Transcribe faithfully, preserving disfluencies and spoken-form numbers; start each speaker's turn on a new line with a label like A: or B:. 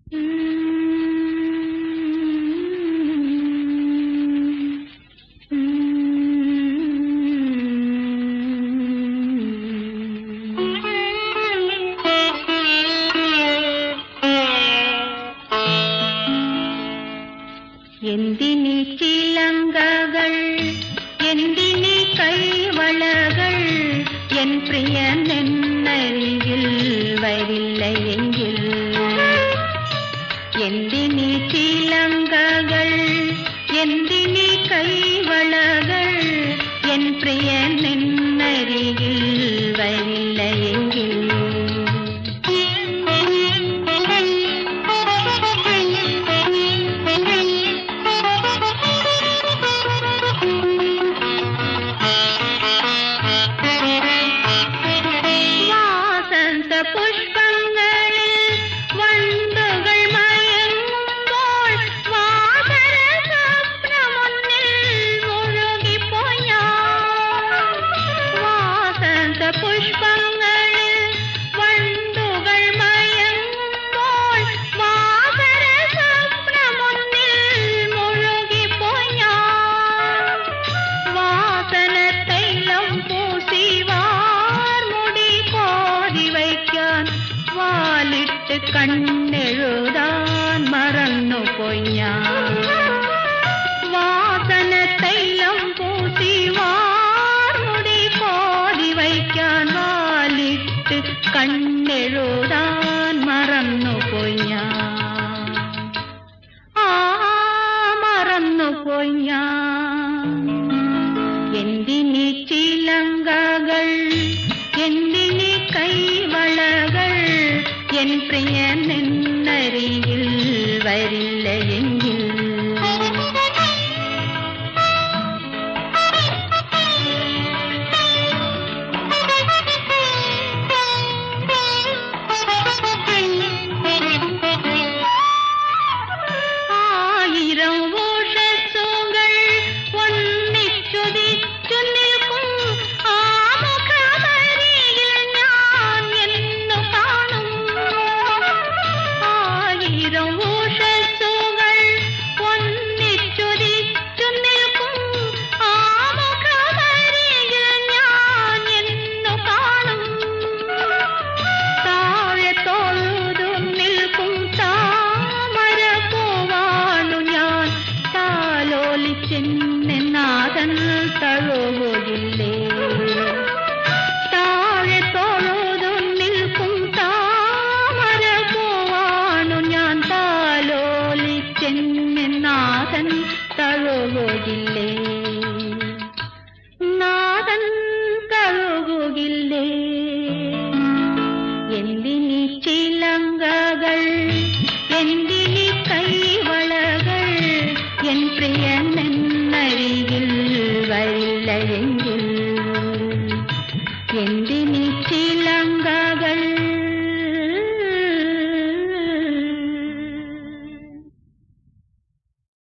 A: എന്തിനി ചിലങ്കകൾ എന്തിനി കൈവളകൾ N പ്രിയൻ എന്നരികിൽ വരില്ലയെങ്കിൽ എന്തിനി ചിലങ്കകൾ എന്തിനി കൈവളകൾ N പ്രിയൻ എന്നരികിൽ വരില്ലയെങ്കിൽ പുഷ്പങ്ങളിൽ വണ്ടുകൾ മയങ്ങുമ്പോൾ വാസര സ്വപ്നമൊന്നിൽ മുഴുകിപ്പോയി ഞാൻ. വാസന്ത പുഷ്പങ്ങളിൽ വണ്ടുകൾ മയങ്ങുമ്പോൾ വാസര സ്വപ്നമൊന്നിൽ മുഴുകിപ്പോയി ഞാൻ. വാസന തൈലം പൂശി വാർമുടി കോതി വയ്ക്കാൻ വാലിട്ട് കണ്ണെഴുതാൻ മറന്നുപോയി ഞാൻ. വാസന തൈലം പൂശി വാർമുടി കോതി വയ്ക്കാൻ വാലിട്ട് കണ്ണെഴുതാൻ മറന്നുപോയി ഞാൻ. ആ മറന്നുപോയി ഞാൻ. എന്തിനി ചിലങ്കകൾ എന്തിനി കൈവളകൾ എൻ പ്രിയൻ എന്നരികിൽ വരില്ലയെങ്കിൽ